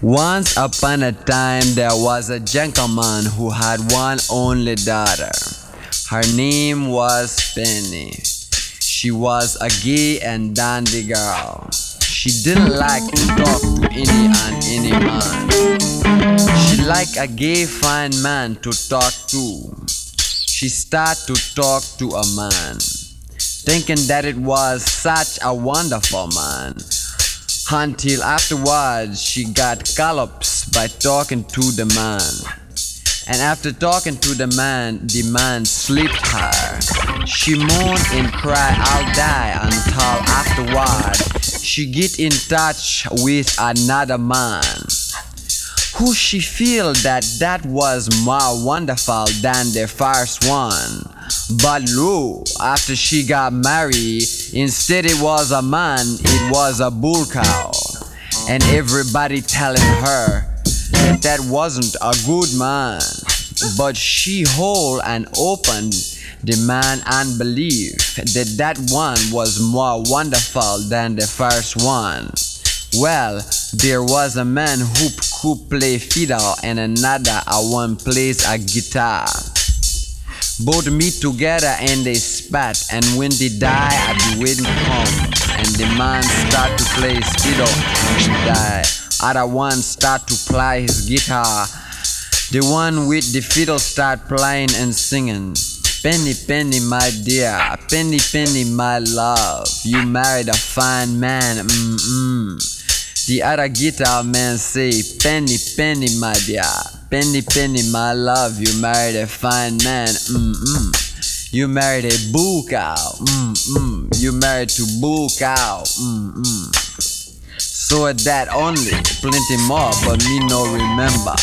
Once upon a time there was a gentleman who had one only daughter. Her name was Penny. She was a gay and dandy girl. She didn't like to talk to any man. She liked a gay fine man to talk to. She started to talk to a man, thinking that it was such a wonderful man. Until afterwards she got collapsed by talking to the man. And after talking to the man slept her. She moaned and cried, "I'll die," until afterward she get in touch with another man, who she feel that was more wonderful than the first one. But lo, after she got married, instead it was a man, it was a bull cow. And everybody telling her that wasn't a good man. But she hold and opened the man and believed that one was more wonderful than the first one. Well, there was a man who could play fiddle and another one plays a guitar. Both meet together and they spat, and when they die at the wedding home, and the man start to play his fiddle and he die. Other one start to play his guitar. The one with the fiddle start playing and singing. "Penny, penny, my dear, penny, penny, my love, you married a fine man, The other guitar man say, "Penny, penny, my dear, penny, penny, my love, you married a fine man, You married a bull cow, You married to bull cow, So that only, plenty more, but me no remember.